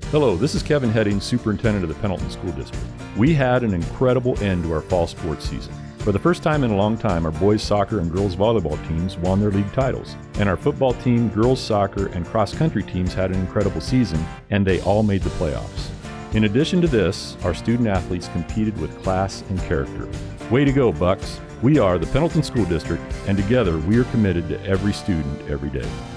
Hello, this is Kevin Heading, Superintendent of the Pendleton School District. We had an incredible end to our fall sports season. For the first time in a long time, our boys soccer and girls volleyball teams won their league titles. And our football team, girls soccer, and cross-country teams had an incredible season, and they all made the playoffs. In addition to this, our student athletes competed with class and character. Way to go, Bucks! We are the Pendleton School District, and together we are committed to every student every day.